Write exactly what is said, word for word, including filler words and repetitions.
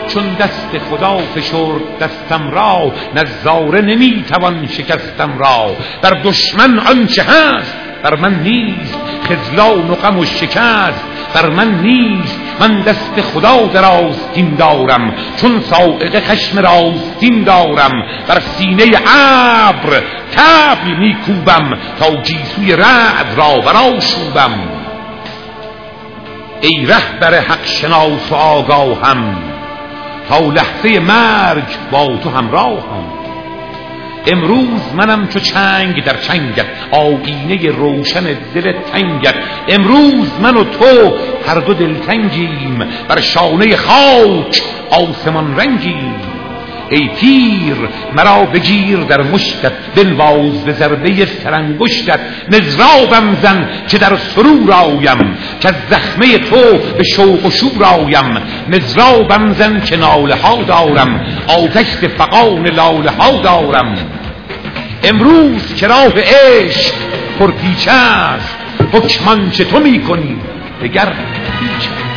چون دست خدا فشرد دستم را، نظاره نمیتوان شکستم را. بر دشمن آنچه هست بر من نیست، خذلان و غم و شکست بر من نیست. من دست خدا در آستین دارم، چون صاعقه خشم راستین دارم. بر سینه ابر طبل میکوبم، تا گیسوی رعد را برآشوبم. ای رهبر حق شناس و آگاهم، تا لحظه مرگ با تو همراهم. امروز منم چو چنگ در چنگت، آینه روشن دل تنگت. امروز من و تو هر دو دلتنگیم، بر شانه خاک آسمان رنگیم. ای تیر مرا بگیر در مشتت، بنواز به ضربه سرانگشتت. نزرابم زن که در سرور آیم، که از زخمه تو به شوق و شور آیم. نزرابم زن که ناله ها دارم، آتش به فغان لاله ها دارم. امروز که راه عشق پرپیچ است، حکمان چه تو می کنی دگر هیچ.